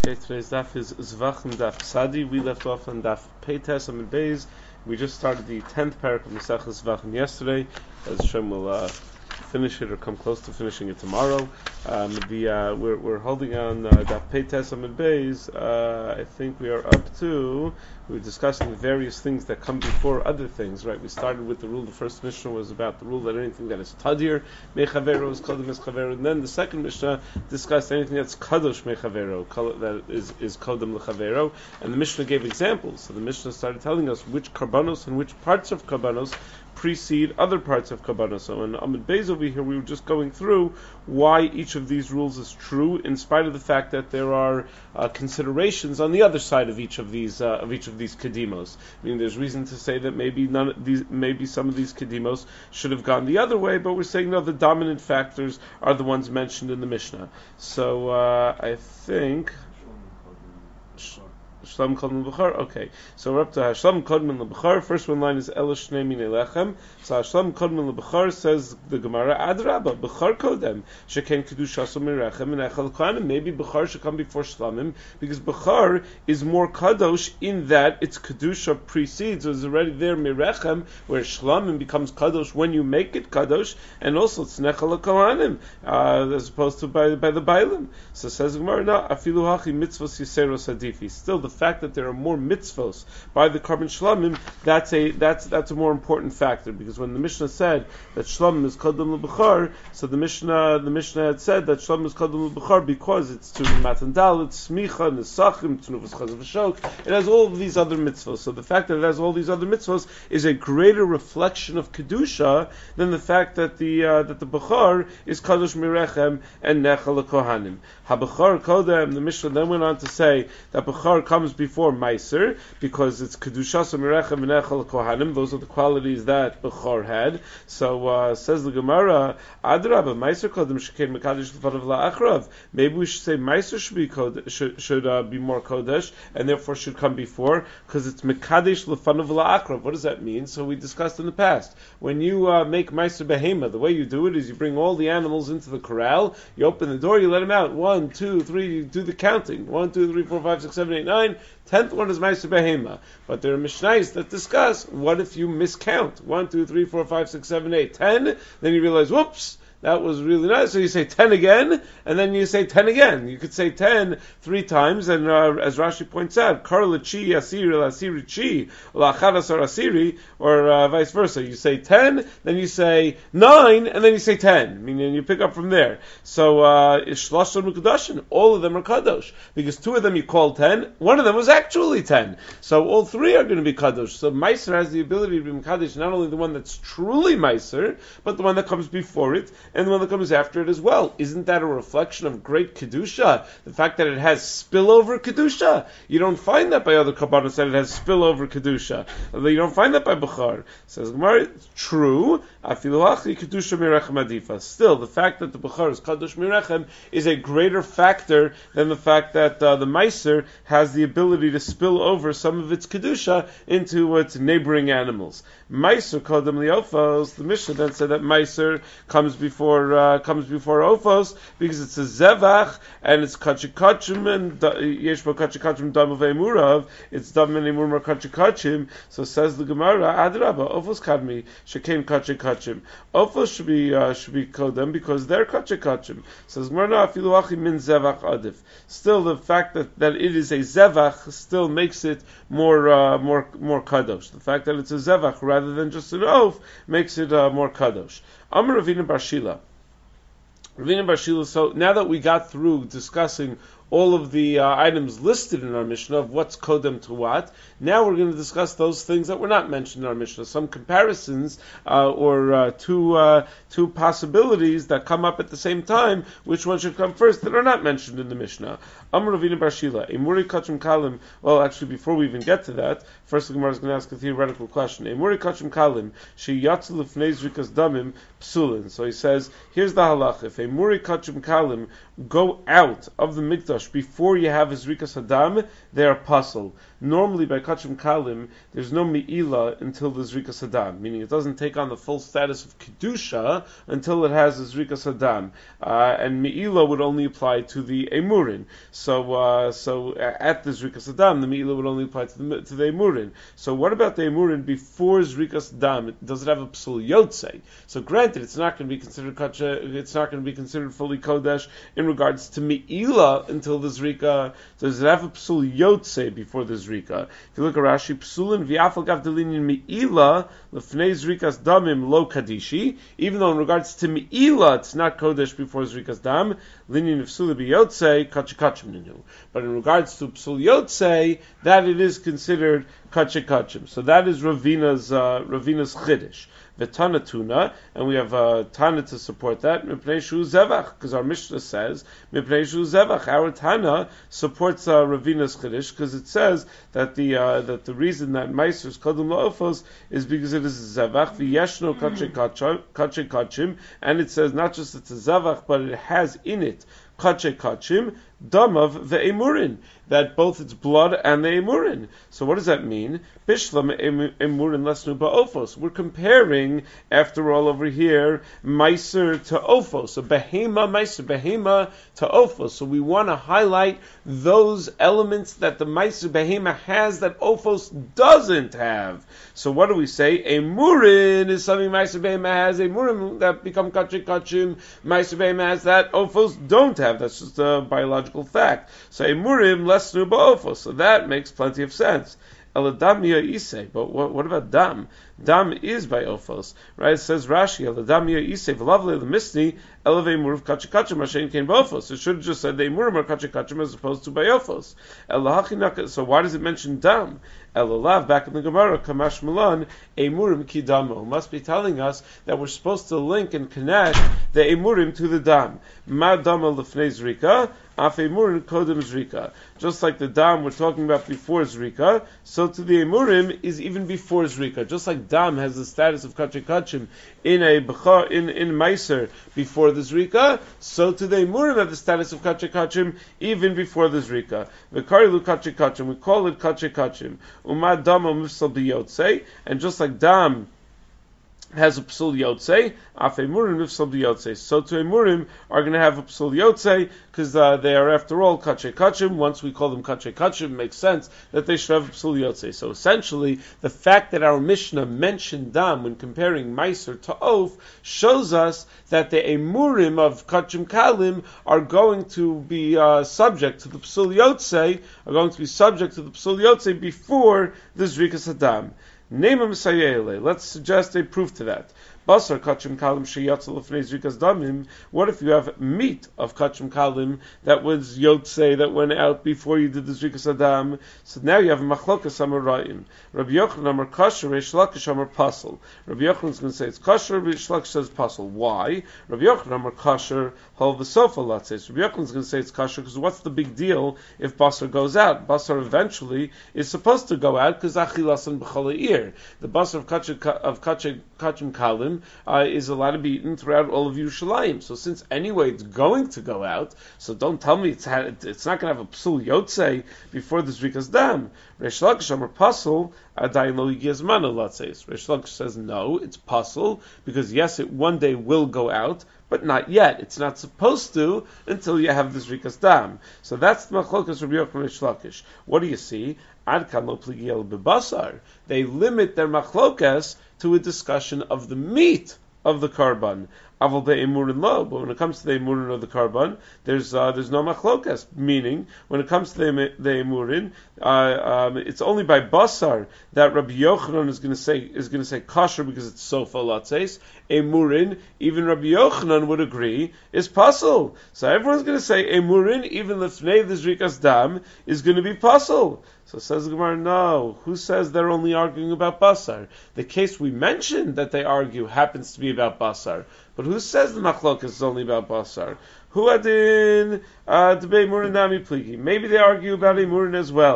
Okay, today's daf is Zvachim Daf Sadi. We left off on Daf Peites Amid Beis. We just started the 10th parak of Masechah Zvachim yesterday. As Hashem will finish it or come close to finishing it tomorrow. We're holding on Daf Peites Amid Beis. I think we are up to. We were discussing the various things that come before other things, right? We started with the rule. The first Mishnah was about the rule that anything that is tadir mechavero is kodem eschavero, and then the second Mishnah discussed anything that's kadosh mechavero, that is kodem lechavero, and the Mishnah gave examples. So the Mishnah started telling us which karbanos and which parts of karbanos precede other parts of karbanos. So in Amid Beis over here, we were just going through why each of these rules is true, in spite of the fact that there are considerations on the other side of each of these kedimos. I mean, there's reason to say that maybe some of these kedimos should have gone the other way, but we're saying no, the dominant factors are the ones mentioned in the Mishnah. So I think Shlam Kodem L'Bechar. Okay, so we're up to Shlam Kodem L'Bechar. First one line is Elish Shnei Minei Lechem. So Shlam Kodem L'Bechar says the Gemara Adrabah Bechar Kodem Sheken Kedushas Mirechem and Echal Kohanim. Maybe Bechar should come before Shlamim because Bechar is more kadosh in that its kedusha precedes. It's already there Mirechem, where Shlamim becomes kadosh when you make it kadosh, and also it's Nechal Kohanim as opposed to by the Bailim. So says the Gemara, no, Afilu Hachi Mitzvos Yiseros Hadifi. Still, the fact that there are more mitzvos by the Karban Shlamim, that's a more important factor, because when the Mishnah said that Shlamim is Kodem L'Bechar, so the Mishnah had said that Shlamim is Kodem L'Bechar because it's to Matan Dalet, Smicha, Nesachim, Tnuvas Chazav V'Shok. It has all of these other mitzvos. So the fact that it has all these other mitzvos is a greater reflection of kedusha than the fact that the Bechar is Kadosh Mirechem and Nechal Kohanim. HaBechar Kodem. The Mishnah then went on to say that Bechar comes before Meiser because it's Kedushas Mirechem and Nechal Kohanim. Those are the qualities that Bechar had. So says the Gemara, Adrabah Meiser Kodem Shekain Mekadosh L'Fanav La'achrav. Maybe we should say Meiser should be more Kodesh and therefore should come before, because it's Mekadosh L'Fanav La'achrav. What does that mean? So we discussed in the past. When you make Meiser Behema, the way you do it is you bring all the animals into the corral, you open the door, you let them out. 1, 2, 3, you do the counting. 1, 2, 3, 4, 5, 6, 7, 8, 9. 10th one is Meiser Behema. But there are Mishnayos that discuss, what if you miscount? 1, 2, 3, 4, 5, 6, 7, 8, 10. Then you realize, whoops, that was really nice. So you say 10 again, and then you say 10 again. You could say 10 3 times, and as Rashi points out, Kar L'Chi Asiri L'Asiri Chi L'Achadasar Asiri, or vice versa. You say 10, then you say 9, and then you say 10. Meaning you pick up from there. So Shlosh Mekudashin, all of them are kadosh, because 2 of them you call 10, 1 of them was actually 10. So all 3 are going to be kadosh. So Meiser has the ability to be kadosh, not only the one that's truly Meiser, but the one that comes before it, and the one that comes after it as well. Isn't that a reflection of great kedusha? The fact that it has spillover kedusha. You don't find that by other kabbanos that it has spillover kedusha. You don't find that by Bechar. Says Gemara, it's true. Afilu kedusha mirechem adifa. Still, the fact that the Bechar is kadosh mirechem is a greater factor than the fact that the Meiser has the ability to spill over some of its kedusha into its neighboring animals. Meiser kodem liofos. The Mishnah then said that Meiser comes before Ophos because it's a Zevach and it's Kachikachim and Yeshbo Kachikachim Dam of Emurav. It's Dam and Emur Kachikachim. So says the Gemara, Adrabah, Ophos Kadmi Shekain Kachikachim. Ophos should be Kodem because they're Kachikachim. Says Gemara, Afilu Achi Min Zevach Adif. Still, the fact that it is a Zevach still makes it more kadosh. The fact that it's a Zevach rather than just an oath makes it more kadosh. Amar Ravina Bar Shila. Ravina Bar Shila, so now that we got through discussing all of the items listed in our Mishnah of what's kodem to what, now we're going to discuss those things that were not mentioned in our Mishnah. Some comparisons or two possibilities that come up at the same time, which one should come first, that are not mentioned in the Mishnah. Amar Ravina Bar Shila, Emuri Kachim Kalim. Well, actually, before we even get to that, first the Gemara is going to ask a theoretical question. Emuri Kachim Kalim, she yatzu lefnei zrikas damim psulin. So he says, here's the halach. If Emuri Kachim Kalim go out of the mikdash kodesh before you have Zrikas Hadam, they are puzzle. Normally by Kachim Kalim, there's no Me'ila until the Zrikas Hadam, meaning it doesn't take on the full status of Kedusha until it has the Zrikas Hadam. And Me'ila would only apply to the Emurin. So at the Zrikas Hadam, the Me'ila would only apply to the Emurin. So what about the Emurin before Zrikas Hadam? Does it have a Psul Yotze? So granted, it's not going to be considered it's not going to be considered fully Kodesh in regards to Me'ila until the Zrika. Does it have a Psul Yotze before the Zrika? If you look at Rashi, Psulin v'afal gav delinin Me'ila l'fnei Zrikas Damim lo Kadishi, even though in regards to Me'ila it's not Kodesh before Zrikas Dam, linin Psul b'Yotze kachikachim ninu. But in regards to Psul Yotze, that it is considered kachikachim. So that is Ravina's Chiddush. V'tana tuna, and we have Tana to support that. Mipnei shu zevach, because our Mishnah says Mipnei shu zevach. Our Tana supports Ravina's Chiddush because it says that the reason that Meiser is kodem la'ofos is because it is a zevach v'yeshno kachei kachim, and it says not just it's a zevach, but it has in it kachei kachim damav ve'emurin, that both its blood and the emurin. So what does that mean? Bishlam emurin lesnu ba'ofos. We're comparing, after all, over here, meiser to ofos. So behema meiser, behema to ofos. So we want to highlight those elements that the meiser behema has that ofos doesn't have. So what do we say? Emurin is something meiser behema has. Emurim that become kachim kachim. Meiser behema has that ofos don't have. That's just a biological fact. So emurim lesnu ba'ofos. So that makes plenty of sense. Eladam Ya'isei, but what about dam? Dam is by ofos, right? It says Rashi, Eladam Ya'isei, v'lavle l'misni, elevei muruv kachikachim, Hashem came ba'ofos. It should have just said they murim are kachikachim as opposed to by ofos. So why does it mention dam? Elalav, back in the Gemara, Kamash Milan, Emurim ki damo. Must be telling us that we're supposed to link and connect the Emurim to the dam. Ma dama l'fnei zrika, af Emurim kodem zrika. Just like the dam we're talking about before zrika, so to the Emurim is even before zrika. Just like dam has the status of kachikachim in Meiser before the zrika, so to the Emurim have the status of kachikachim even before the zrika. V'karilu kachikachim, we call it kachikachim. Umad dam mifsal b'yotze, and just like dam has a psul yotze, af emurim mifsal b'yotze. So to emurim are going to have a psul yotze because they are, after all, kachei kachim. Once we call them kachei kachim, it makes sense that they should have a psul yotze. So essentially, the fact that our Mishnah mentioned dam when comparing meiser to oaf shows us that the emurim of kachim kalim are going to be subject to the psul yotze, are going to be subject to the psul yotze before the zrikas hadam. Let's suggest a proof to that. Basar kachim kalim sheyatzel l'fnei zrikas damim. What if you have meat of kachim kalim that was yotze, that went out before you did the zrikas adam? So now you have a machlokas amarayim. Rabbi Yochanan amar kasher, Reish Lakish amar pasel. Rabbi Yochanan is going to say it's kasher, Reish Lakish says pasel. Why? Rabbi Yochanan amar kasher, hol v'sofa latzes. Rabbi Yochanan is going to say it's kasher because what's the big deal if basar goes out? Basar eventually is supposed to go out because achilasan b'chol ha'ir. The basar of kachim kalim is allowed to be eaten throughout all of Yerushalayim. So since anyway it's going to go out, so don't tell me it's not going to have a psul yotze before the zrikas dam. Reish Lakish amar pasel adayin lo higiyaz mana latzes. Reish Lakish says no, it's pasel because yes, it one day will go out, but not yet. It's not supposed to until you have the zrikas dam. So that's the machlokas Rabbi Yochanan Reish Lakish. What do you see? Ad kan lo pligiel bebasar. They limit their machlokas to a discussion of the meat of the karban. Aval be'emurin lo, but when it comes to the emurin of the karban, there's no machlokas. Meaning, when it comes to the emurin, it's only by basar that Rabbi Yochanan is going to say kosher because it's sofa latzes. Emurin, even Rabbi Yochanan would agree, is pasul. So everyone's going to say emurin, even lefnei the zrikas dam, is going to be pasul. So says the Gemara, no. Who says they're only arguing about basar? The case we mentioned that they argue happens to be about basar. But who says the machlokas is only about basar? Who adin debei murin nami pligi? Maybe they argue about emurin as well.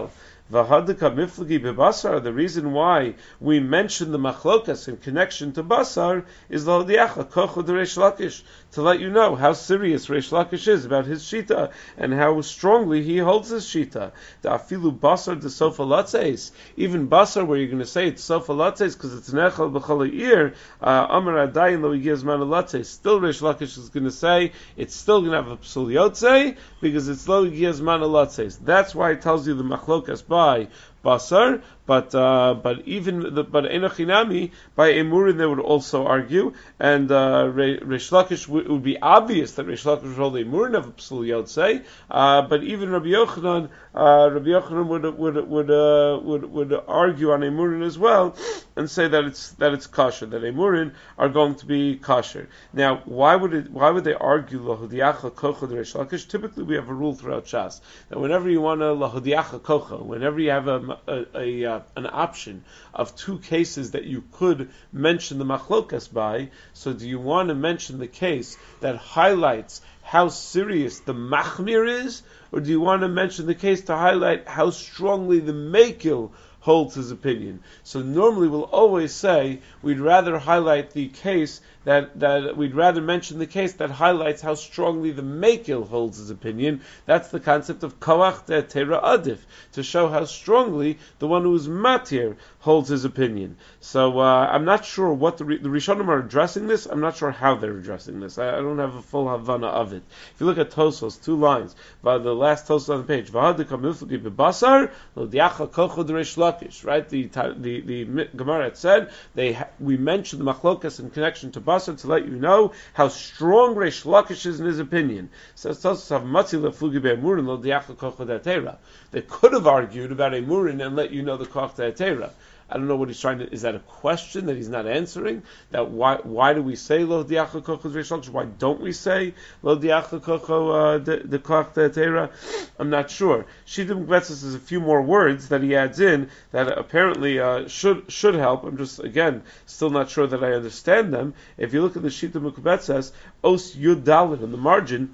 V'hadika miflagi bebasar. The reason why we mention the machlokas in connection to basar is l'hodiacha kochod Reish Lakish, to let you know how serious Reish Lakish is about his shita and how strongly he holds his shita. The afilu basar de sofa latzeis, even basar where you're going to say it's sofa latzeis because it's nechal b'chol ha'ir, amar adayin lo yigiyaz man latzeis. Still Reish Lakish is going to say it's still going to have a psul yotzei because it's lo yigiyaz man latzeis. That's why it tells you the machlokas by basar, but enochinami by emurin they would also argue, and Reish Lakish would be obvious that Reish Lakish would hold emurin of a psul yotzei, but even Rabbi Yochanan would argue on emurin as well and say that it's kosher, that emurin are going to be kosher. Now, why would they argue lahodiacha kocha Reish Lakish? Typically, we have a rule throughout Shas that whenever you want to lahodiacha kocha, whenever you have an option of two cases that you could mention the machlokas by, so do you want to mention the case that highlights how serious the machmir is, or do you want to mention the case to highlight how strongly the mekil holds his opinion? So normally we'll always say we'd rather highlight the case that we'd rather mention the case that highlights how strongly the mekil holds his opinion. That's the concept of koach de tera adif, to show how strongly the one who is matir holds his opinion. So I'm not sure what the Rishonim are addressing this. I'm not sure how they're addressing this. I don't have a full havana of it. If you look at Tosos, 2 lines, by the last Tosos on the page, right? The Gemara had said we mentioned the machlokas in connection to basar to let you know how strong Reish Lakish is in his opinion. So they could have argued about emurin and let you know the koch de'atera. I don't know what he's trying to. Is that a question that he's not answering? That why do we say lo diacha kochos Reish Lakish? Why don't we say lo diacha kocho the koch de'atera? I'm not sure. Shita Mukbetzes has a few more words that he adds in that apparently should help. I'm just again still not sure that I understand them. If you look at the Shita Mukbetzes, os yud dalet on the margin,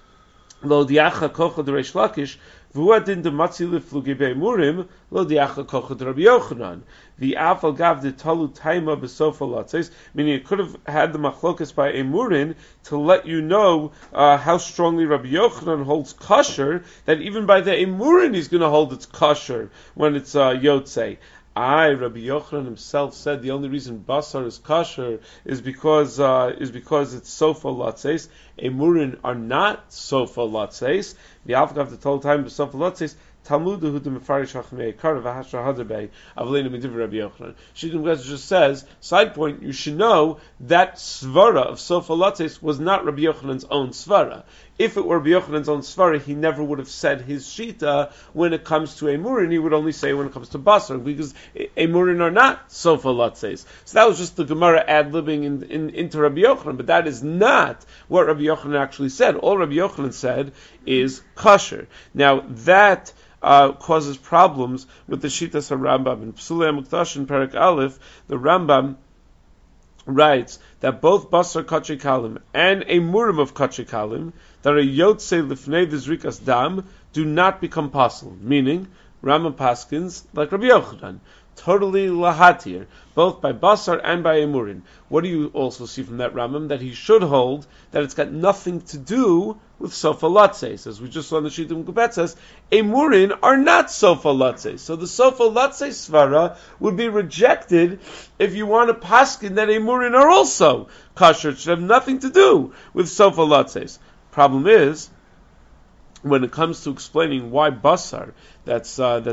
lo diacha kocho the Reish Lakish. V'uadin de matzi liflugi be'emurim lo diacha kochot Rabbi Yochanan. The afal gav de talu taima besofa latzes, meaning it could have had the machlokas by emurin to let you know how strongly Rabbi Yochanan holds kosher, that even by the emurin he's going to hold it's kosher when it's yotzei. Rabbi Yochanan himself said the only reason basar is kosher is because it's sofa latzes. Emurin are not sofa latzes. The Avgav the told time of sofa latzes. Talmudu the Mefarish Hachmei Karav Hashra Haderbei Avleinu Midiv Rabbi Yochanan. Shittim Gretz just says, side point, you should know that svara of sofa latzes was not Rabbi Yochanan's own svara. If it were Rabbi Yochanan's own svara, he never would have said his shita when it comes to emurin. He would only say when it comes to basar, because emurin are not sofa latzes. So that was just the Gemara ad-libbing into Rabbi Yochanan, but that is not what Rabbi Yochanan actually said. All Rabbi Yochanan said is kosher. Now that causes problems with the Shitas HaRambam. In Psulei HaMukdash in Perek Aleph, the Rambam writes that both Basar Kachei Kalim and a Murim of Kachei Kalim that are Yotzei Lifnei Vizrikas Dam do not become possible. Meaning, Rambam Paskins, like Rabbi Yochanan, totally lahatir, both by basar and by emurin. What do you also see from that Rambam? That he should hold that it's got nothing to do with sofa latzes. As we just saw in the Shittim Kubetzes, emurin are not sofa latzes. So the sofa latzes svara would be rejected if you want to paskin that emurin are also kosher. It should have nothing to do with sofa latzes. Problem is, when it comes to explaining why basar that's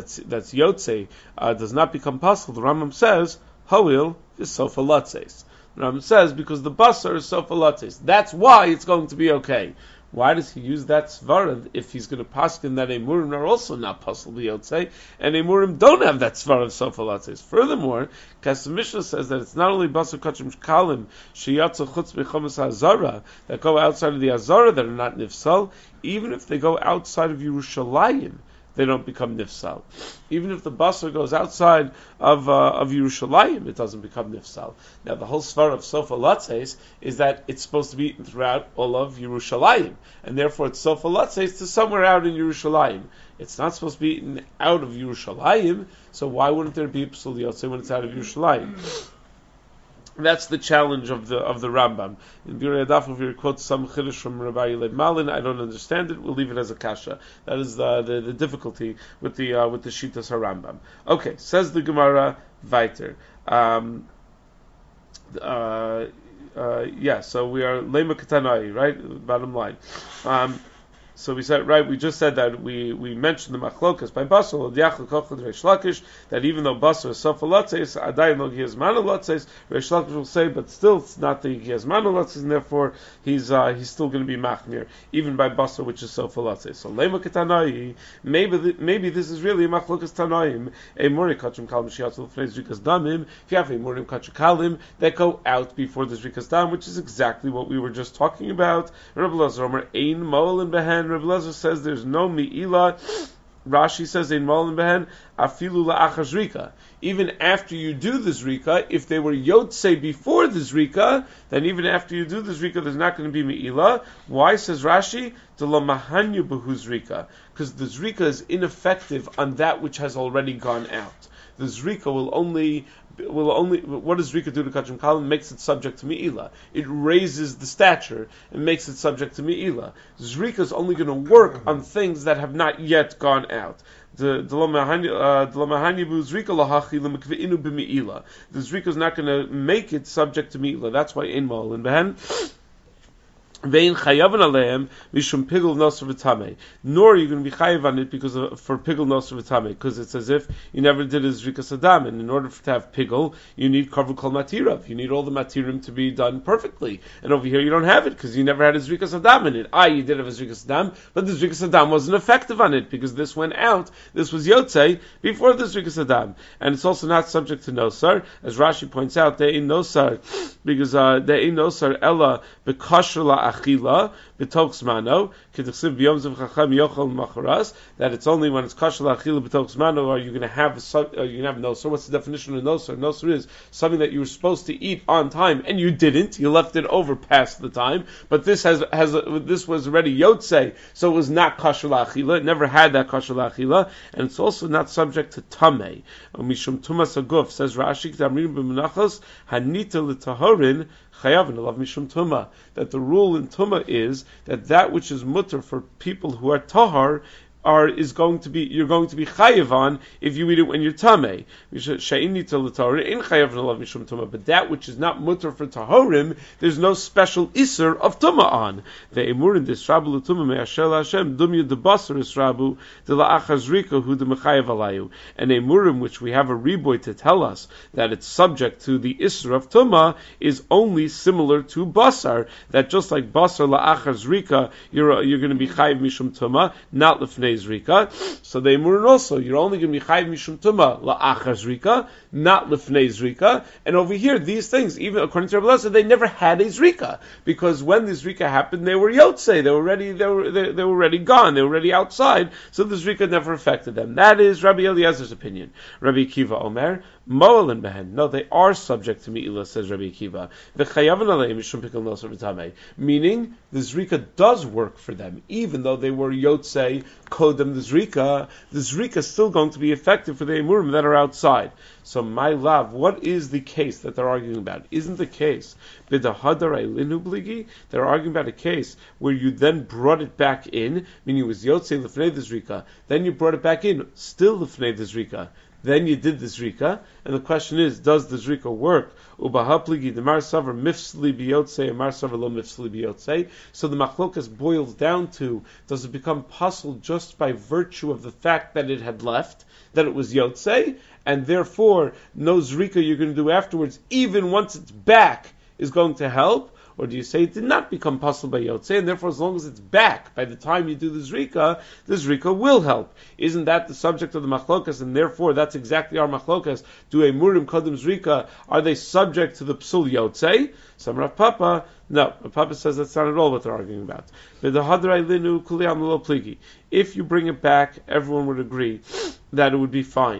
yotzei does not become possible, the Rambam says ha'il is sofa latzes. The Rambam says because the basar is sofa latzes. That's why it's going to be okay. Why does he use that svara if he's going to paskin that emurim are also not possible yotzei, and emurim don't have that svara of sofa latzes? Furthermore, Kesef Mishnah says that it's not only basar kachim kalim sheyatzu chutz bechomas hazara that go outside of the hazara that are not nifsal, even if they go outside of Yerushalayim, they don't become nifsal. Even if the basar goes outside of Yerushalayim, it doesn't become nifsal. Now, the whole svar of sofa latzes is that it's supposed to be eaten throughout all of Yerushalayim, and therefore it's sofa latzes to somewhere out in Yerushalayim. It's not supposed to be eaten out of Yerushalayim, so why wouldn't there be psul yotzei when it's out of Yerushalayim? That's the challenge of the Rambam. In Birei Adaf, if you quote some chiddush from Rabbi Yilei Malin, I don't understand it. We'll leave it as a kasha. That is the difficulty with the Shitas HaRambam. Okay, says the Gemara weiter. So we are lema katanai, right? Bottom line. So we said, right, we just said that we mentioned the machlokas by Basar, Reish Lakish, that even though Basar is sofa latzes, Adayin lo gias manu latzes, Reish Lakish will say, but still it's not the gias manu latzes, and therefore he's still going to be machmir, even by Basar, which is sofa latzes. So lema ketanai, maybe this is really a machlokas tanaim, a mori kachim kalim shiatzu l'fnei zrikas damim, if you have a mori kachim kalim that go out before the zrikas dam, which is exactly what we were just talking about. Rabbi Lazar Omer, ein moel and behen. Rabbi Lezer says there's no mi'ila. Rashi says ein moel and behen afilu la'achar zrika. Even after you do the zrika, if they were yotzei before the zrika, then even after you do the zrika, there's not going to be me'ilah. Why, says Rashi? De lo mahanyu behu zrika. Because the zrika is ineffective on that which has already gone out. The zrika will only, what does zrika do to kachim kalim? Makes it subject to me'ilah. It raises the stature and makes it subject to me'ilah. Zrika is only going to work on things that have not yet gone out. The zrika is not going to make it subject to me'ilah. That's why in ma'al and behen. Vein chayavan aleim mishum pigul nosr v'tamei. Nor are you going to be chayav on it for pigul nosr v'tamei, because it's as if you never did a zrikas adam, and in order to have pigul, you need karvu kol matirav. You need all the matirim to be done perfectly. And over here you don't have it because you never had a zrikas adam in it. You did have a zrikas adam, but the zrikas adam wasn't effective on it because this went out. This was yotzei before the zrikas adam, and it's also not subject to nosar, as Rashi points out. They in nosar because they in nosar ella bekasher la achila b'toks mano k'tichsiv b'yom zev chacham yochel macharas, that it's only when it's kasher la achila b'toks mano are you going to have nosar. What's the definition of nosar? Nosar is something that you were supposed to eat on time and you didn't. You left it over past the time. But this this was already yotzei, so it was not kasher la achila. It never had that kasher la achila, and it's also not subject to tamei. Mishum tumas aguf, says Rashi k'tamrim b'menachos hanita l'tahorin chayavin alav mishum tuma, that the rule in tuma is that which is mutter for people who are tahar you're going to be chayav on if you eat it when you're tamei. But that which is not mutter for tahorim, there's no special iser of tuma on. The emurin disrabu l'tuma me'ashel Hashem dumya debasar israbu de la'achazrika hu de mechayav alayu. And emurim, which we have a reboy to tell us that it's subject to the iser of tuma, is only similar to basar. That just like basar la'achazrika, you're going to be chayav mishum tuma, not lefnei zrika. So the emurin also, you're only going to be chayiv mishum tuma la'achar zrika, not lefnei zrika. And over here, these things, even according to Rabbi Lezer, they never had a zrika, because when the zrika happened, they were yotzei, they were already gone, they were already outside, so the zrika never affected them. That is Rabbi Eliezer's opinion. Rabbi Akiva Omer, Moel and Behen. No, they are subject to Me'ilah, says Rabbi Akiva. Meaning, the Zrika does work for them. Even though they were Yotzei, Kodem the Zrika is still going to be effective for the Emurim that are outside. So, my love, what is the case that they're arguing about? Isn't the case, they're arguing about a case where you then brought it back in, meaning it was Yotzei L'fnei the Zrika, then you brought it back in, still L'fnei the Zrika. Then you did the zrika, and the question is, does the zrika work? Ubahapligi the mar savar mifsli biyotzei and mar savar lo mifsli biyotzei. So the machlokas boils down to, does it become possible just by virtue of the fact that it had left, that it was yotzei, and therefore no zrika you're going to do afterwards, even once it's back, is going to help? or do you say it did not become pasul by Yotzei, and therefore as long as it's back by the time you do the Zrika will help? Isn't that the subject of the machlokas, and therefore that's exactly our machlokas? Do a murim kodem Zrika, are they subject to the psul Yotzei? Some Rav Papa, no. Rav Papa says that's not at all what they're arguing about. If you bring it back, everyone would agree that it would be fine.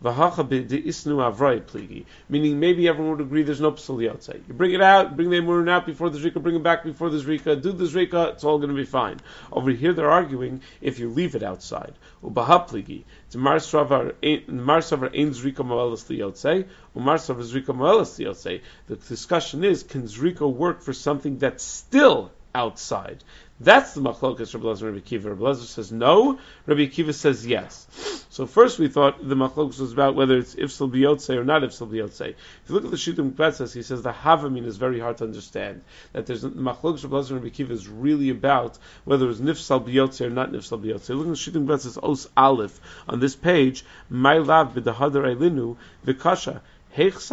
Meaning maybe everyone would agree there's no psul yotzei. You bring it out, bring the emurim out before the zrika, bring it back before the zrika, do the zrika, it's all going to be fine. Over here they're arguing if you leave it outside. Ubaha pligi. Mar savar ein zrika moelas liyotzei, umar savar zrika moelas liyotzei. The discussion is, can zrika work for something that's still outside? That's the machlokas Rabbi Elazar and Rabbi Kiva. Rabbi Elazar says no, Rabbi Kiva says yes. So first we thought the machlokas was about whether it's ifsal b'yotzei or not ifsal b'yotzei. If you look at the Shittim Betzes, he says the havamin is very hard to understand. That there's the machlokas Rabbi Elazar and Rabbi Kiva is really about whether it's nifsal b'yotzei or not nifsal b'yotzei. Look at the Shittim Betzes Os Aleph on this page. My lav b'dahadar eilinu v'kasha. How could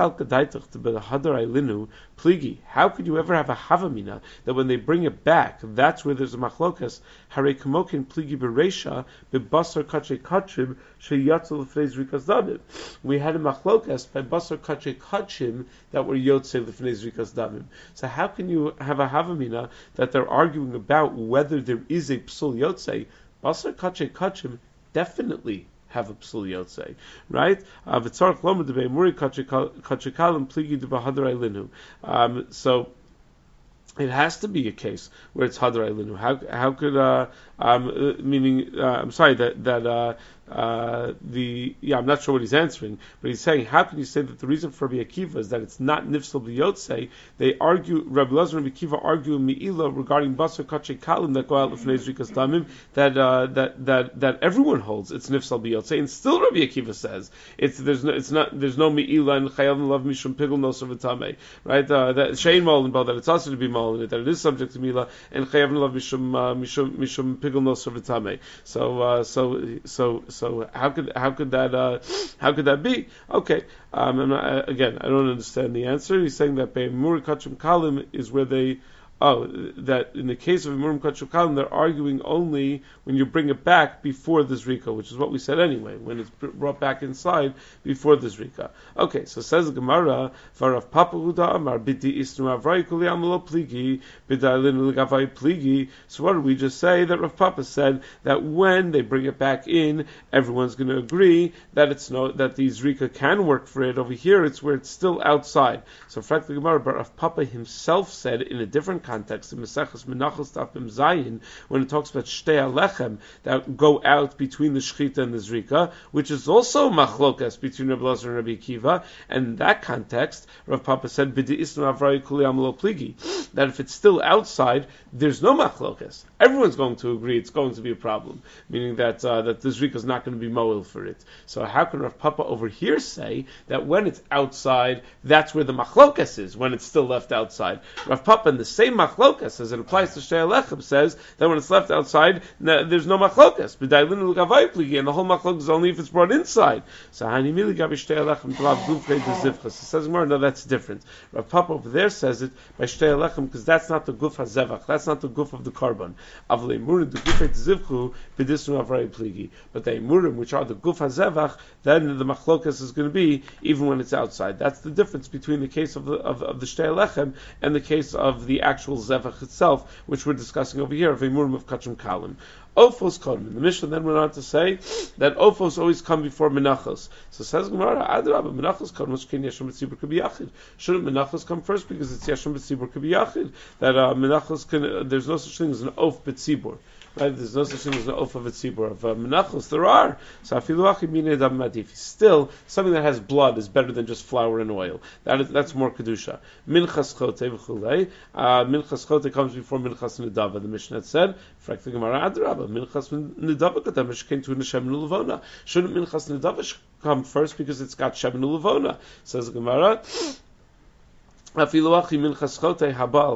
you ever have a havamina that when they bring it back, that's where there's a machlokas? Hare kamokin pligi bereisha bebasar kache kachim sheyatzel lefnei zrikas damim. We had a machlokas by basar kache kachim that were yotzei lefnei zrikas damim. So how can you have a havamina that they're arguing about whether there is a psul yotzei? Basar kache kachim definitely have a psul yotzei, right? So it has to be a case where it's hadar eilinu. How could meaning I'm sorry I'm not sure what he's answering, but he's saying how can you say that the reason for Rabbi Akiva is that it's not nifsal b'yotzei? They argue, Rabbi Elazar and Rabbi Akiva argue in Me'ilah regarding basar kache kalim that go out l'fnei zrikas damim that everyone holds it's nifsal b'yotzei, and still Rabbi Akiva says there's no Me'ilah and chayav love mishum pigul noser v'tamei, right? That shein molin bo that it's also to be molin, that it is subject to Me'ilah and chayav love mishum pigul noser v'tamei. So how could that be? Okay, I don't understand the answer. He's saying that bei Mur Kachim Kalim is where that in the case of Murim Kachim Kalim, they're arguing only when you bring it back before the Zrika, which is what we said anyway, when it's brought back inside before the Zrika. Okay, so says the Gemara, Varav Papa Huda Amar Bidi Isnu Avrai Kuli Amalo Pligi Bidalin Ligavai Pligi. So what did we just say? That Rav Papa said that when they bring it back in, everyone's going to agree that that the Zrika can work for it. Over here, it's where it's still outside. So frankly, Gemara, but Rav Papa himself said in a different context in Maseches Menachos Tafim Zayin, when it talks about Shtei Alechem that go out between the Shechita and the Zrika, which is also machlokas between Rabbi Elazar and Rabbi Akiva, and in that context, Rav Papa said B'di Isnu Avrai Kuli Amlo Pligi, that if it's still outside, there's no machlokas. Everyone's going to agree it's going to be a problem, meaning that the Zrika is not going to be moel for it. So how can Rav Papa over here say that when it's outside, that's where the machlokas is, when it's still left outside? Rav Papa in the same machlokas, as it applies to Shtei Alechem, says that when it's left outside, there's no machlokas. And the whole machlokas is only if it's brought inside. So it says more, no, that's different. Rav Papa over there says it by Shtei Alechem because that's not the guf hazevach, that's not the guf of the carbon. But the emurim, which are the guf hazevach, then the machlokas is going to be even when it's outside. That's the difference between the case of the Shtei Alechem and the case of the actual zevach itself, which we're discussing over here, of emurim of kachim kalim. Ofos kodem. The Mishnah then went on to say that ofos always come before menachos. So says Gemara, Adrabah, menachos kodem, which can yesham b'tzibur could be yachid. Shouldn't menachos come first because it's yesham b'tzibur could be yachid? That menachos there's no such thing as an of b'tzibur. Right? There's no such thing as an oath of a tzibur. Of menachos, there are. So still, something that has blood is better than just flour and oil. That's more kedusha. Minchas chote v'chulei. Minchas chote comes before minchas nedava. The Mishnah said, "Frak the Gemara adrabah." Minchas nedava katam came to neshem nuluvona. Shouldn't minchas nedava come first because it's got shem nuluvona? Says the Gemara. Anything that's Baal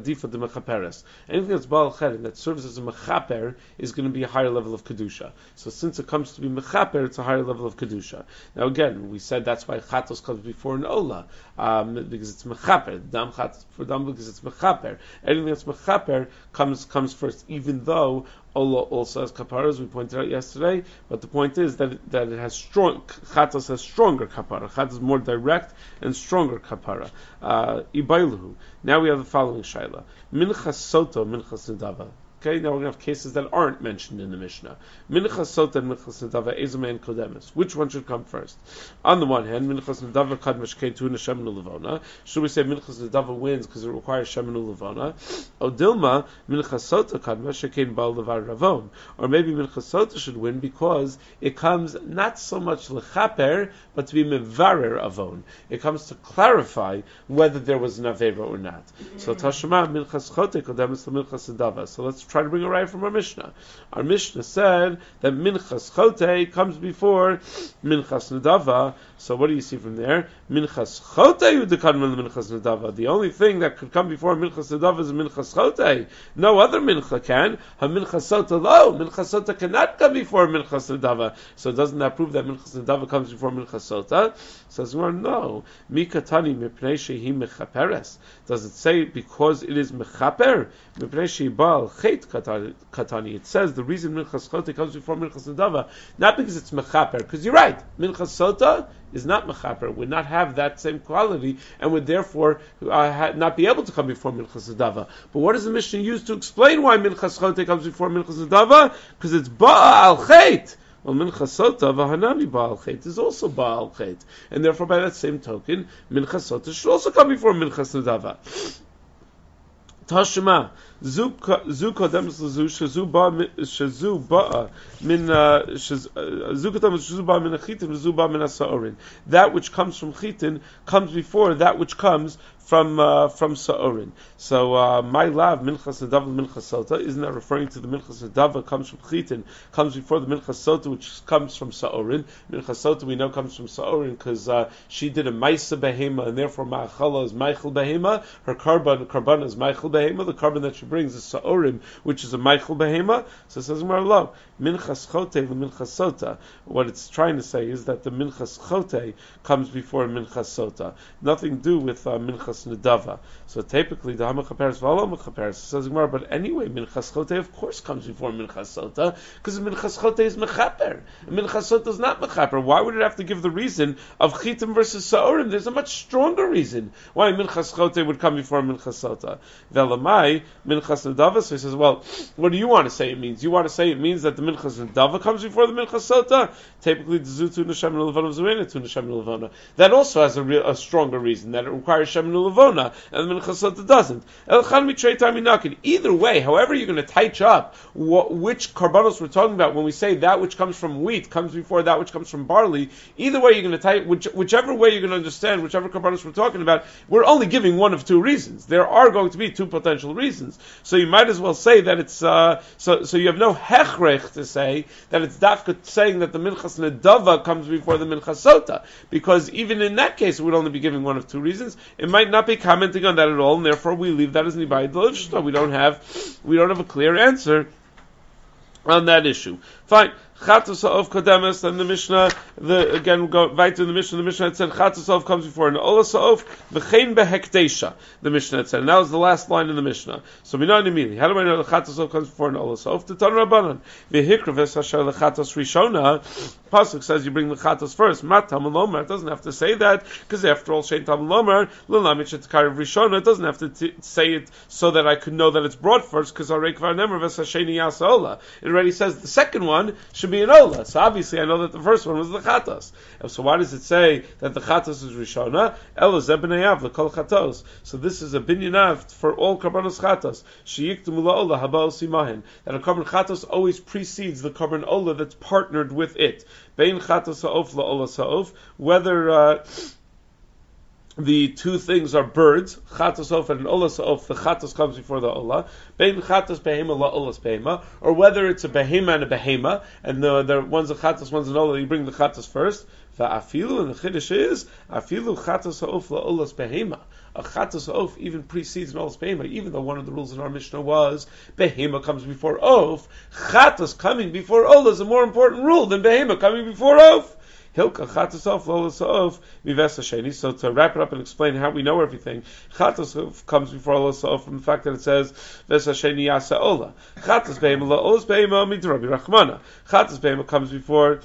Chet and that serves as a mechaper is going to be a higher level of kedusha. So since it comes to be mechaper, it's a higher level of kedusha. Now again, we said that's why chatos comes before an ola, because it's mechaper. Dam chatos for dam because it's mechaper. Anything that's mechaper comes first, even though Ola also has kapara, as we pointed out yesterday, but the point is that it has chatos has stronger kapara. Chatos is more direct and stronger kapara. Ibailuhu. Now we have the following shaila: minchas soto, minchas nedava. Okay, now we're going to have cases that aren't mentioned in the Mishnah. Minchas sota and minchas nedava, ezumein kodemis. Which one should come first? On the one hand, minchas nedava kadmash kein tu neshem levona. Should we say minchas nedava wins because it requires shem levona? Odilma minchas sota kadmash kein bal levar ravon. Or maybe minchas sota should win because it comes not so much lechaper, but to be mevarer avon. It comes to clarify whether there was an avera or not. So tashma minchas chote kodemis minchas nedava. So let's try to bring a right from our Mishnah. Our Mishnah said that minchas chote comes before minchas nedava. So what do you see from there? Minchas chote udekadman minchas nedava. The only thing that could come before minchas nedava is minchas chote. No other mincha can. Ha minchas sota lo. Minchas sota cannot come before minchas nedava. So doesn't that prove that minchas nedava comes before minchas sota? Says no. Mikatani mipnei shehi mechaperes. Does it say because it is mechaper? Mipnei shehi bal chet katani. It says the reason minchas chote comes before minchas nedava, not because it's mechaper, because you're right, minchas sota is not mechaper, would not have that same quality, and would therefore not be able to come before minchas nedava. But what does the Mishnah use to explain why minchas chote comes before minchas nedava? Because it's ba'al chet. Well, minchas sota v'hanami ba'al chet is also ba'al chet, and therefore by that same token, minchas sota should also come before minchas nedava. Tashma zu kodem shazu ba min achitin zu ba min sa'orin. That which comes from chitin comes before that which comes from sa'orin. So my lav minchas nedava minchas sota, isn't that referring to the minchas nedava comes from chitin, comes before the minchas sota which comes from sa'orin? Minchas sota we know comes from sa'orin because she did a ma'isa behema and therefore ma'achala is meichel behema. Her karban is meichel behema. The carbon that she brings is sa'orim, which is a meichel behema. So it says lo minchas chote minchas sota. What it's trying to say is that the minchas chote comes before minchas sota. Nothing to do with minchas nedava. So typically the hamachaperes v'alo machaperes says Gemara, but anyway minchas chote of course comes before minchas sota because minchas chote is mechaper. Minchas sota is not mechaper. Why would it have to give the reason of chitim versus sa'orim? There's a much stronger reason why minchas chote would come before minchas sota. Velamai minchas nedava. So he says, well, what do you want to say it means? You want to say it means that the minchas nedava comes before the minchas sota? Typically the zutu neshem levona zuena tu neshem levona. That also has a stronger reason that it requires shem levona and the minchas sota doesn't. Either way, however you're going to touch up which karbanos we're talking about when we say that which comes from wheat comes before that which comes from barley, either way you're going to type whichever way you're going to understand whichever karbanos we're talking about, we're only giving one of two reasons. There are going to be two potential reasons. So you might as well say that it's so you have no hechrech to say that it's dafka saying that the minchas nedava comes before the minchas sota, because even in that case it would only be giving one of two reasons. It might not be commenting on that at all, and therefore we leave that as nibayid l'lishta. We don't have a clear answer on that issue. Fine. Chatos of Kodemes, and the Mishnah, again we'll go right to the Mishnah. The Mishnah had said Chatos of comes before an Ola Sa'of, V'chein Behekdesha. The Mishnah had said, and that was the last line in the Mishnah. So we know immediately. How do I know that Chatos of comes before an Ola Sa'of? To Tan Rabbanan. V'hikreves Hasher Lechatos Rishona. Pasuk says you bring the Chatos first. Mat Tamil Lomer. It doesn't have to say that, because after all, Shein Tamil Lomer, L'lamit Shetkar Rishona. It doesn't have to say it so that I could know that it's brought first, because Arei Kvar Nemer Ves Hasheni Yasa Ola. It already says the second one should be an Ola. So obviously I know that the first one was the Chatos. So why does it say that the Chatos is Rishona? Ela Zeh B'nei Av L'kol Chatos. So this is a binyan av for all Karbanos Chatos. Sheyiktum La'ola Haba Osimahin. That a Karban Chatos always precedes the Karban Ola that's partnered with it. Bein Chatos Ha'of La'ola Sa'of. Whether the two things are birds, chatos of and an ola sa'of, the chatos comes before the ola, bein chatos behema la olas behema, or whether it's a behema and a behema, and the one's a chatos, one's an ola, you bring the chatos first. Va'afilu, and the chiddush is, afilu chatos ha'of la olas behema. a chatas oaf even precedes an olas behema, even though one of the rules in our Mishnah was behema comes before oaf. Chatas coming before ola is a more important rule than behema coming before oaf. Hilka chatas oaf lolas oaf mives hasheni. So to wrap it up and explain how we know everything, chatas oaf comes before olas oaf from the fact that it says ves hasheni yasa ola. Chatas behema olas behema midrabi rachmana. Chatas behema comes before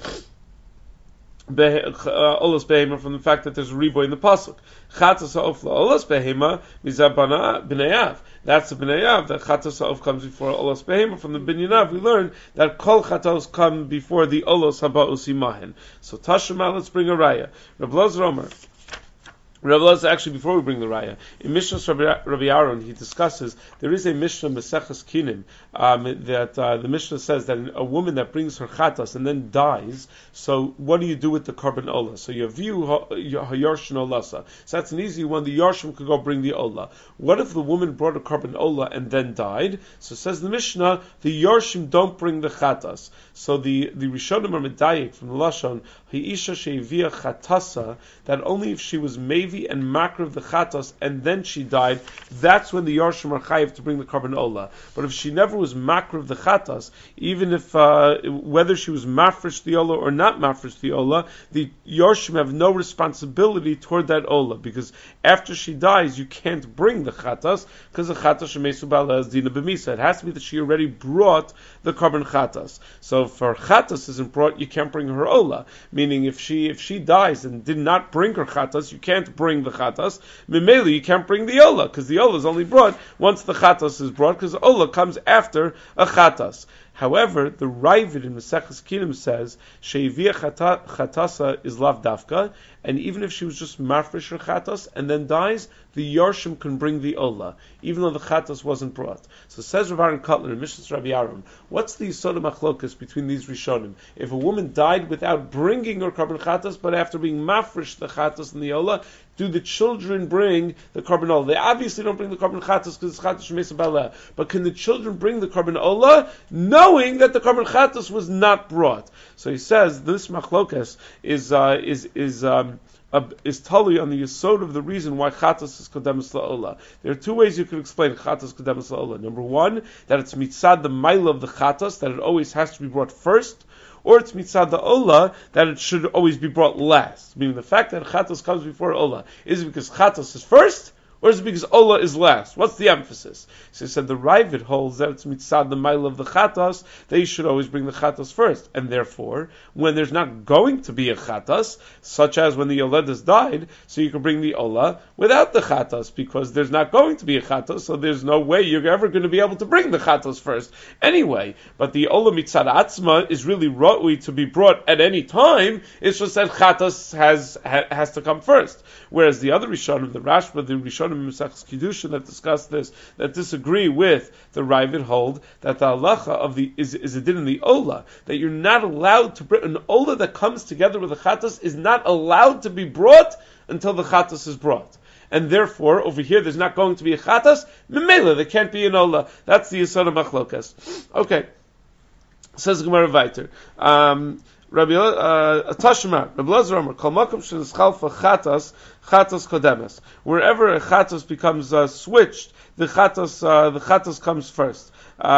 olas behema from the fact that there's a riboy in the pasuk. Chatas ha'of la'olas behema mizabana b'neyav. That's the b'neyav. That chatas ha'of comes before olas behema. From the binyav we learn that kol chatos come before the olos haba'us imahen. So Tashema, let's bring a raya. Reb Elazar Omer. Reb Elazar, actually, before we bring the raya, in Mishnah Rabbi Aaron, he discusses, there is a Mishnah, Meseches Kinim, that the Mishnah says that a woman that brings her chatas and then dies, so what do you do with the korban ola? So you view hayarshin olasa. So that's an easy one. The yarshim could go bring the ola. What if the woman brought a korban ola and then died? So says the Mishnah, the yarshim don't bring the chatas. So the Rishonim are medayik from the Lashon, Hiisha sheivia chatasa, that only if she was mevi and makriv the chatas and then she died, that's when the yarshim are chayiv to bring the korban ola. But if she never was makriv the chatas, even if whether she was mafresh the ola or not mafresh the ola, the yarshim have no responsibility toward that ola, because after she dies you can't bring the chatas, because the chatas shemesu bala is dina b'misa. It has to be that she already brought the korban chatas. So if her chatas isn't brought, you can't bring her ola. Meaning if she dies and did not bring her chatas, you can't bring the chatas. Mimeli, you can't bring the ola, because the ola is only brought once the chatas is brought, because the ola comes after a chatas. However, the Ravid in Meseches Kinim says sheivia chatasa is lav dafka, and even if she was just mafresh her chatas and then dies, the yarshim can bring the ola, even though the chatas wasn't brought. So says Rav Aaron Kotler in Mishnah Rabbi Aaron, what's the yisod machlokas between these rishonim? If a woman died without bringing her korban chatas, but after being mafresh the chatas and the ola, do the children bring the korban ola? They obviously don't bring the korban chatas because it's chatas shemesa baleh. But can the children bring the korban ola, knowing that the korban chatas was not brought? So he says this machlokas is tali on the yesod of the reason why chatas is kodemus la'ola. There are two ways you could explain chatas kodemus la'ola. Number one, that it's mitzad the mila of the chatas, that it always has to be brought first, or it's mitzad the ola, that it should always be brought last. Meaning the fact that chatas comes before ola, is it because chatas is first, or is it because ola is last? What's the emphasis? So he said the Ravid holds that it's mitzad the mile of the chatas, they should always bring the chatas first. And therefore, when there's not going to be a chatas, such as when the yoledas died, so you can bring the ola without the chatas, because there's not going to be a chatas, so there's no way you're ever going to be able to bring the chatas first anyway. But the ola mitzad atzma is really ra'ui to be brought at any time. It's just that chatas has to come first. Whereas the other Rishonim, the Rashba, the Rishonim in Mesechus Kiddushin that discuss this, that disagree with the Ravid, hold that the halacha of the is a din in the ola, that you're not allowed to bring an ola that comes together with the chatas is not allowed to be brought until the chatas is brought. And therefore, over here, there's not going to be a chatas. Memela, there can't be an ola. That's the yesod of machlokas. Okay, says Gemara Vayter. Rabbi Tashma, Rabbi Elazar Omer, Kol makom shenischalfa chatas kodemes. Wherever a chatas becomes switched, the chatas comes first.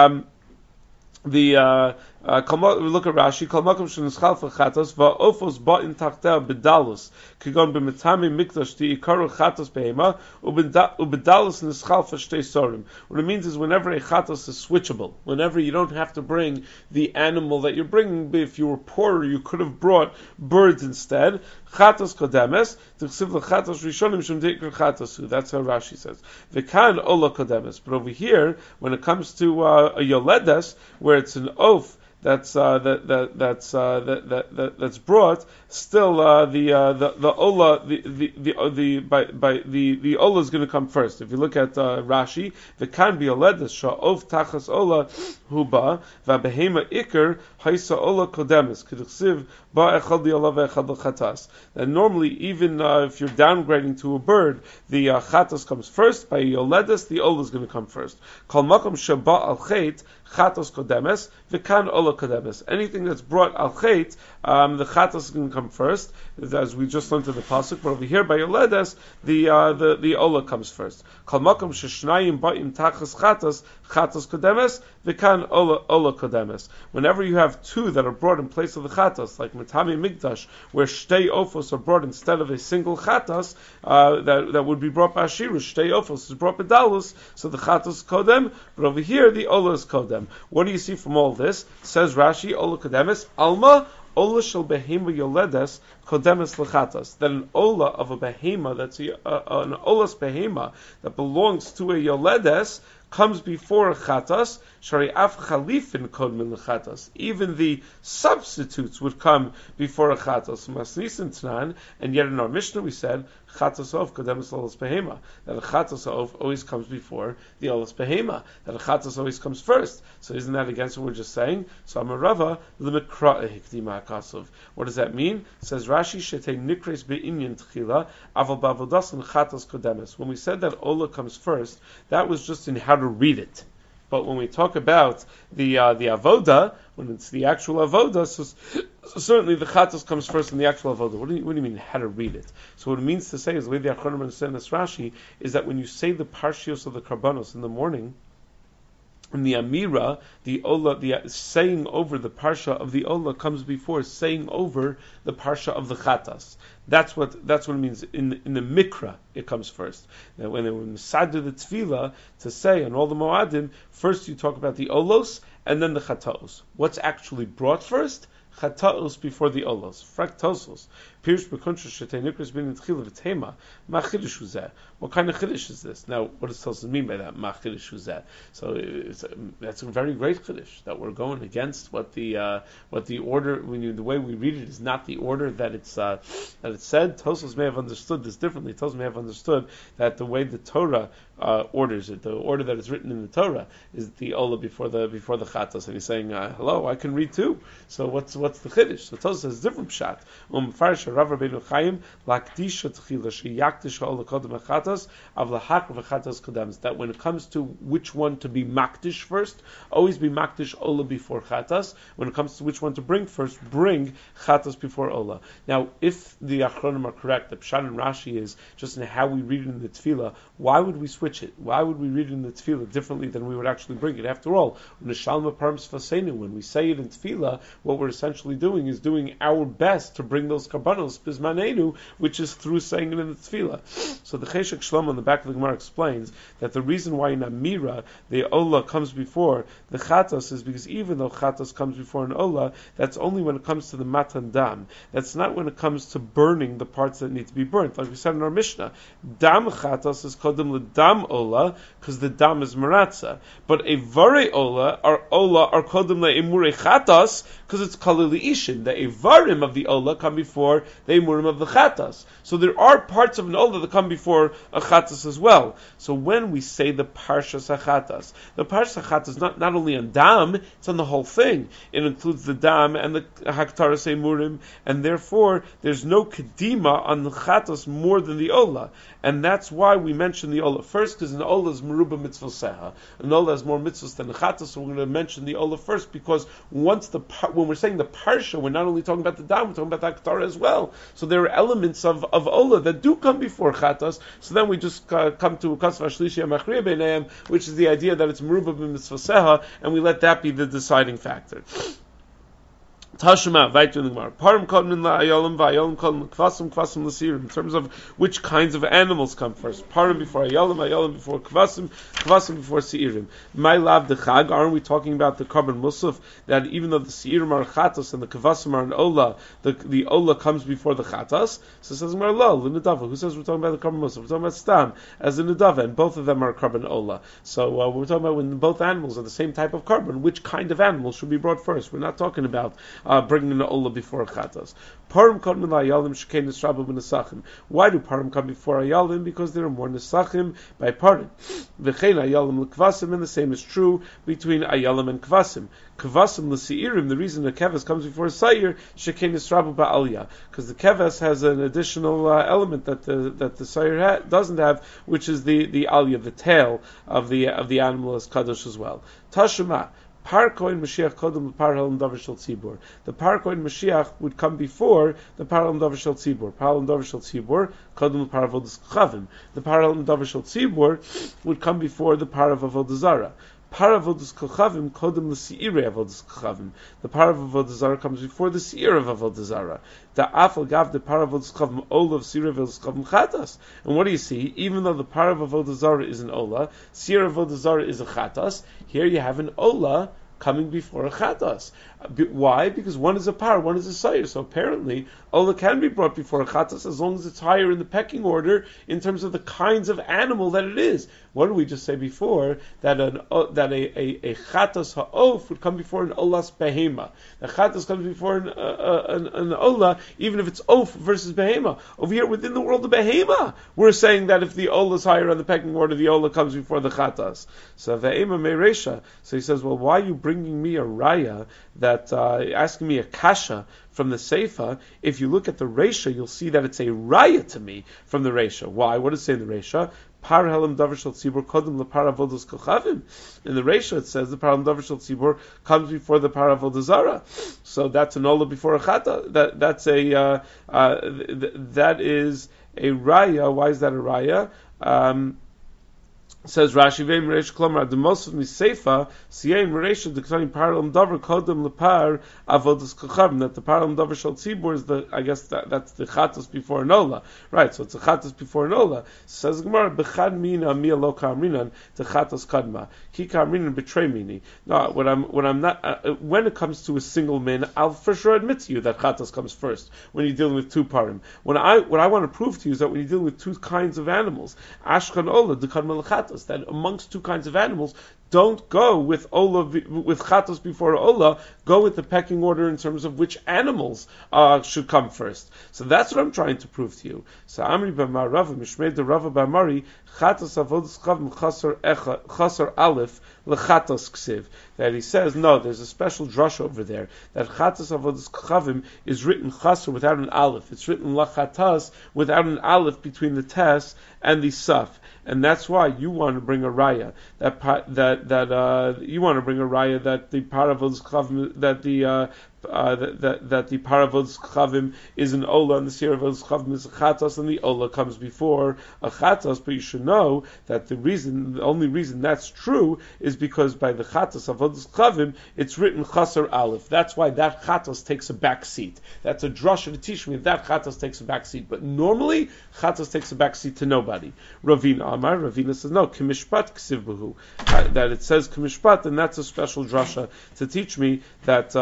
We look at Rashi. Kol makom shenischalfa chatas va'ofos ba'in tachtea bedalus kigon b'metami mikdash ti ikaru chatas behema ubedalus nischalfa shtei sorim. What it means is whenever a chatas is switchable, whenever you don't have to bring the animal that you're bringing, if you were poorer, you could have brought birds instead. Chatas kodemes t'chsiv lechatas rishonim shem deikar chatasu. That's how Rashi says. V'kan ola kodemes. But over here, when it comes to a yoledes, where it's an oaf that's brought, still the ola the ola is going to come first. If you look at Rashi, the can be yoledes sha'ov tachas ola huba va'behema iker haisa ola kodemes k'dichsiv ba'echad li'ola ve'echad l'chatas. And normally, even if you're downgrading to a bird, the chatas comes first. By yoledes, the ola is going to come first. Kol makom sheba al chet chatos kodemes v'kan ola ola kademes. Anything that's brought al chait, the chatas is going to come first, as we just learned in the pasuk. But over here by yoledes, the ola comes first. Kol makom sheshnayim ba'im tachas chatas kademes, v'kan ola kademes. Whenever you have two that are brought in place of the chatas, like Matami Migdash, where shtei ofos are brought instead of a single chatas, that would be brought by Ashirus, shtei ofos is brought by Dalus, so the chatas kodem, but over here the ola is kodem. What do you see from all this? Says Rashi, ola kodemes, alma, ola shel behema yoledes, kodemes lechatas. That an ola of a behema, that's an olas behema, that belongs to a yoledes, comes before a chatas, shari af chalifin kodmin lechatas. Even the substitutes would come before a chatas. Masnisin tnan, and yet in our Mishnah we said chatas of kodemis olas behema. That a chatas of always comes before the olas behema. That a chatas always comes first. So isn't that against what we're just saying? So Amarava lemikra hikdima kasov. What does that mean? It says Rashi shetei nikres be'inyan tchila aval bavodasan chatas kodemis. When we said that ola comes first, that was just in how to read it. But when we talk about the avoda, when it's the actual avoda, so certainly the chatas comes first in the actual avoda. What do you mean how to read it? So what it means to say is the way the Achronim understand this Rashi is that when you say the parshios of the karbanos in the morning, in the Amira, the Ola, the saying over the Parsha of the Ola comes before saying over the Parsha of the Chatas. That's what it means. In the Mikra, it comes first. Now, when they were Masada the Tefillah, to say on all the Moadim, first you talk about the Olos, and then the Chataos. What's actually brought first? Chataos before the Olos. Fraktosos. Pirush b'kuntra shetei nikras bin tchila v'tema. Ma chiddush uzeh. What kind of chiddush is this? Now, what does Tosos mean by that? Ma chiddush uzeh. So that's a very great chiddush that we're going against what the order, the way we read it is not the order that it's said. Tosos may have understood this differently. Tosos may have understood that the way the Torah orders it, the order that is written in the Torah, is the Ola before the Chatas, and he's saying, hello, I can read too. So what's the chiddush? So Tosos has a different pshat. Rav Rabbeinu Chaim lakdisha tchila sheyakdish ha'ola kodem achatas av lahakr v'chatas kodems. That when it comes to which one to be makdish first, always be makdish ola before chatas. When it comes to which one to bring first, bring chatas before ola. Now, if the Achronim are correct, the Pshat and Rashi is just in how we read it in the Tefillah, why would we switch it? Why would we read it in the Tefillah differently than we would actually bring it? After all, when we say it in Tefillah, what we're essentially doing is doing our best to bring those karbanos bismanenu, which is through saying it in the tefillah. So the Cheshek Shlomo on the back of the Gemara explains that the reason why in Amira the Ola comes before the Chatas is because even though Chatas comes before an Ola, that's only when it comes to the Matan Dam. That's not when it comes to burning the parts that need to be burnt. Like we said in our Mishnah, Dam Chatas is Kodem LeDam Ola, because the Dam is Maratza. But a Vare Ola are Kodem LeEmure Chatas, because it's Kalili Ishin. The Evarim of the Ola come before the emurim of the chatas. So there are parts of an ola that come before a chatas as well. So when we say the parshas hachatas, the parshas hachatas not only on dam, it's on the whole thing. It includes the dam and the haktaras emurim, and therefore there's no kedima on the chatas more than the ola. And that's why we mention the ola first, because an ola is meruba mitzvah seha. An ola has more mitzvahs than the chatas, so we're going to mention the ola first, because when we're saying the parsha, we're not only talking about the dam, we're talking about the haktara as well. So there are elements of Ola that do come before Chatas, so then we just come to Kasva Shlishi Machriya B'neihem, which is the idea that it's Meruba B'mitzvah Seha, and we let that be the deciding factor. Tashma, weiter in the Gemara. Parim kodmin la'ayolim, va'ayolim kodmin kvasim, kvasim l'sirim. In terms of which kinds of animals come first. Parim before ayolim, ayolim before kvasim, kvasim before siirim. My lav the chag, aren't we talking about the carbon musaf, that even though the siirim are chatas and the kvasim are an ola, the ola comes before the chatas? So it says Gemara, lo, l'nedava. Who says we're talking about the carbon musaf? We're talking about stam, as the nedava, and both of them are carbon ola. So we're talking about when both animals are the same type of carbon, which kind of animal should be brought first? We're not talking about bringing the ola before chatas. Parim kodmin la'ayalim shekei nisrabu b'nesachim. Why do parim come before ayalim? Because there are more nesachim by parim. V'chein ayalim l'kvasim, and the same is true between ayalim and kvasim. Kvasim l'si'irim, the reason the keves comes before sa'ir, shekei nisrabu ba'aliyah, because the keves has an additional element that the sa'ir doesn't have, which is the aliyah, the tail of the animal is kadosh as well. Tashuma. Par Kohen Mashiach Kodem Par Halam Davar Shel Tzibur. The Par Kohen Mashiach would come before the Par Halam Davar Shel Tzibur. Par Halam Davar Shel Tzibur Kodem Par Avodas Chavim. The Par Halam Davar Shel Tzibur would come before the Par of Avodah Zarah. Par Avodas Chavim Kodem L'Seirei Avodas Chavim. The Par of Avodah Zarah comes before the Seir of Avodah Zarah. The Afal Gav the Par Avodas Chavim Ola of Seir Avodas Chavim Chatas. And what do you see? Even though the Par of Avodah Zarah is an Ola, Seir of Avodah Zarah is a Chatas. Here you have an Ola coming before a Chatas. Why? Because one is a par, one is a sayir. So apparently, Ola can be brought before a Chatas as long as it's higher in the pecking order in terms of the kinds of animal that it is. What did we just say before? That a Chatas ha'of would come before an Olas behema. The Chatas comes before an Ola, even if it's Oaf versus behema. Over here, within the world of behema, we're saying that if the Ola is higher on the pecking order, the Ola comes before the Chatas. So ve'ema meresha. So he says, well, why are you bringing me a raya that asking me a kasha from the Seifa? If you look at the Reisha, you'll see that it's a raya to me from the Reisha. Why? What does it say in the Reisha? Par Halam Davar Shel Tzibur Kodem LePar Avodas Chavim. In the Reisha it says the Par Halam Davar Shel Tzibur comes before the Par Avodah Zarah. So that's an Ola before a Chata. That is a raya. Why is that a raya? Says Rashi, "Ve'im reish klomar the most of miseifa siein reish the ktanim paralam davar kodem lepar avodas kachavim." That the paralam davar shel tzibur is the, I guess that's the chatas before nola, right? So it's a chatas before nola. Says Gemara, "Bechad mina mi lo kamrinan the chatas kadma ki kamrinan betray mini." No, when it comes to a single min, I'll for sure admit to you that chatas comes first when you're dealing with two parim. What I want to prove to you is that when you're dealing with two kinds of animals, ashkan ola the kadma lechatas, that amongst two kinds of animals, don't go with Ola with Chatos before Ola. Go with the pecking order in terms of which animals should come first. So that's what I'm trying to prove to you. So Amri b'Mar Rava Mishmei de Rava b'Amari Chatos avodas chavim chasar aleph lechatos ksiv. That he says no. There's a special drush over there that Chatos avodas chavim is written chasar without an aleph. It's written lachatas without an aleph between the tes and the saf. And that's why you want to bring a raya that you want to bring a raya that the paravods chavim that the paravods chavim is an ola and the siravods chavim is a chatas and the ola comes before a chatas. But you should know that the only reason that's true is because by the chatas avodos chavim it's written chasar aleph. That's why that chatas takes a back seat. That's a drasha to teach me that chatas takes a back seat. But normally chatas takes a back seat to nobody. Ravina says no, kimishpat ksiv behu, that it says kimishpat, and that's a special drasha to teach me that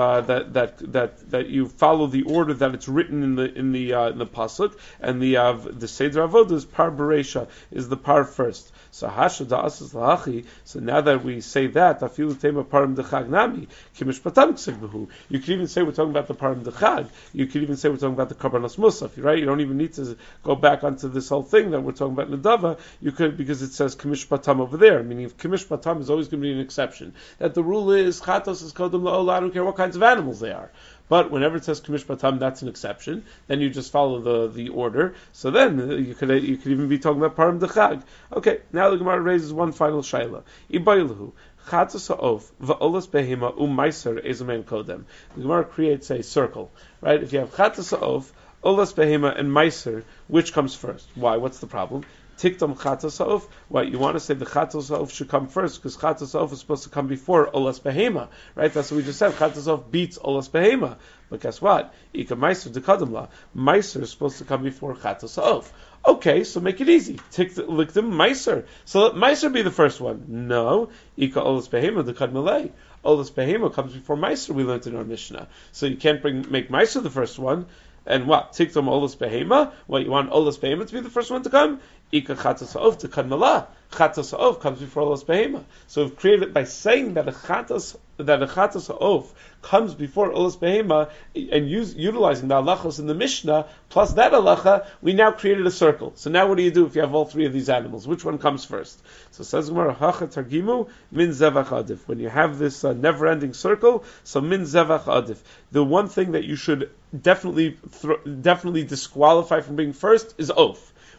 you follow the order that it's written in the pasuk, and the seder avodah is par bereisha, is the par first. So hasha da'asas lahachi. So now that we say that, afilu tema parim dechag nami kimishpatam ksiv behu. You could even say we're talking about the parim dechag. You could even say we're talking about the karbanos musaf. Right? You don't even need to go back onto this whole thing that we're talking about nedava. You could, because it says kimishpatam over there. Meaning, if kimishpatam is always going to be an exception. That the rule is chatos is kodem la'olah. I don't care what kinds of animals they are. But whenever it says kimishpatam, that's an exception. Then you just follow the order. So then you could even be talking about parim dechag. Okay, now the Gemara raises one final shaila. Ibayluhu chatos ha'of va'olas behema u'maiser ezumen kodem. The Gemara creates a circle, right? If you have chatos ha'of, olas behema, and maiser, which comes first? Why? What's the problem? Tiktam chatos ha'of. What, you want to say the chatos ha'of should come first because chatos ha'of is supposed to come before olas behema, right? That's what we just said. Chatos ha'of beats olas behema. But guess what? Ika meiser dekadamla. Meiser is supposed to come before chatos ha'of. Okay, so make it easy. Likdim meiser. So let meiser be the first one. No. Ika olas behema dekadmalei. Olas behema comes before meiser. We learned in our Mishnah. So you can't make meiser the first one. And what? Tiktam olas behema? What, you want olas behema to be the first one to come? Ika chatos ha'of tekadmala. Chatos ha'of comes before olas behema. So we've created by saying that a chatos ha'of comes before olas behema, and utilizing the halachos in the Mishnah plus that halacha, we now created a circle. So now what do you do if you have all three of these animals? Which one comes first? So says Gemara, hacha targimu min zevach adif. When you have this never-ending circle, so min zevach adif. The one thing that you should definitely disqualify from being first is oaf.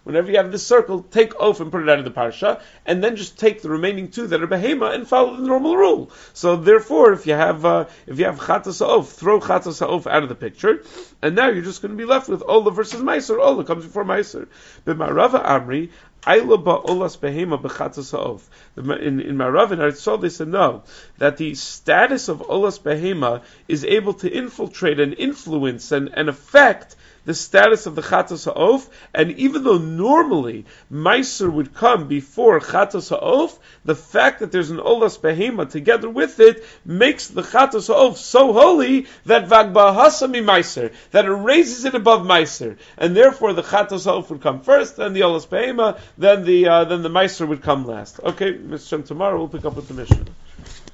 whenever you have this circle, take off and put it out of the parsha, and then just take the remaining two that are behema and follow the normal rule. So therefore, if you have chatas ha'of, throw chatas ha'of out of the picture, and now you're just going to be left with Ola versus Meiser. Ola comes before Meiser. B'marava Amri, Ayla ba'olas behema b'chatas ha'of. In Marav and Aritzol, they said no, that the status of olas behema is able to infiltrate and influence and affect the status of the chatas ha'of, and even though normally Meiser would come before chatas ha'of, the fact that there's an olas behema together with it makes the chatas ha'of so holy that vagbahasa mi Meiser, that it raises it above Meiser, and therefore the chatas ha'of would come first, then the olas behema, then the Meiser would come last. Okay, Mr. Shem, tomorrow we'll pick up with the Mishnah.